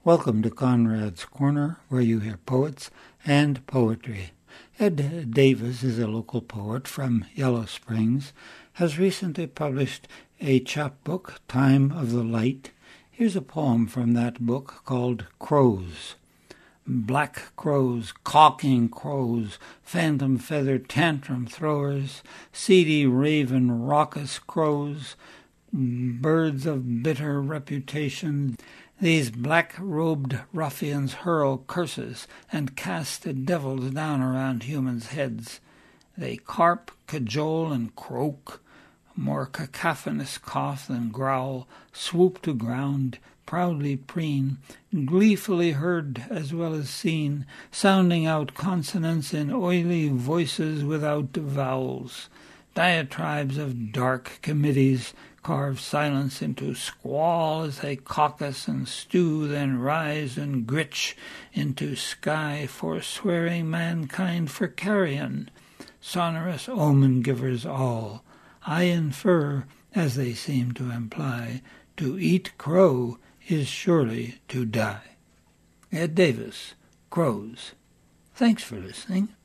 Welcome to Conrad's Corner, where you hear poets and poetry. Ed Davis is a local poet from Yellow Springs, has recently published a chapbook, Time of the Light. Here's a poem from that book called Crows. Black crows, caulking crows, phantom feather tantrum throwers, seedy raven raucous crows, birds of bitter reputation. These black-robed ruffians hurl curses and cast the devils down around humans' heads. They carp, cajole, and croak, more cacophonous cough than growl, swoop to ground, proudly preen, gleefully heard as well as seen, sounding out consonants in oily voices without vowels. Diatribes of dark committees carve silence into squall as they caucus and stew, then rise and gritch into sky, forswearing mankind for carrion. Sonorous omen-givers all, I infer, as they seem to imply, to eat crow is surely to die. Ed Davis, Crows. Thanks for listening.